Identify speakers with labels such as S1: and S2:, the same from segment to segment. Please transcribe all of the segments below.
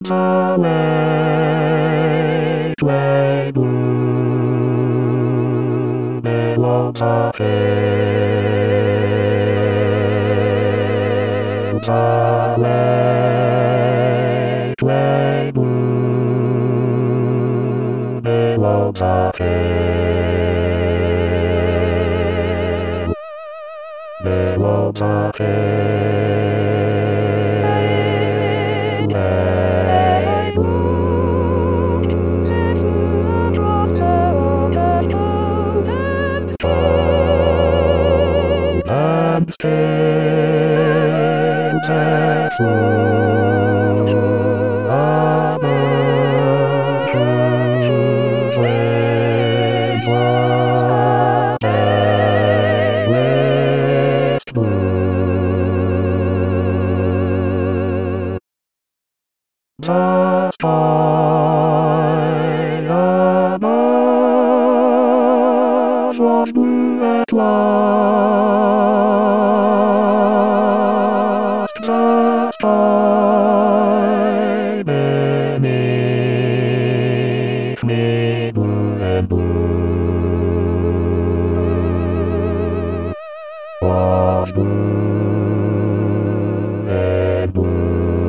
S1: The late blue below the hill. The late blue below the hill. Below the hill. And still that flow of virtues waves the palest blue. The sky above was blue at last. The sky beneath me blue and blue was blue and blue.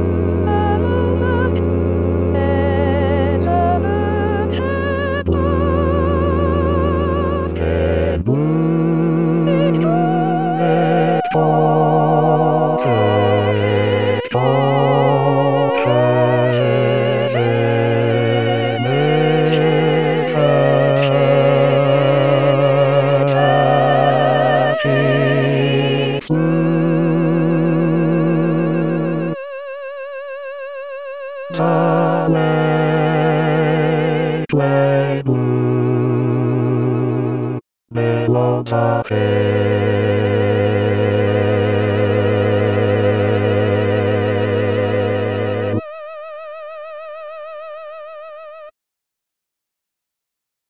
S1: The late blue below the hill.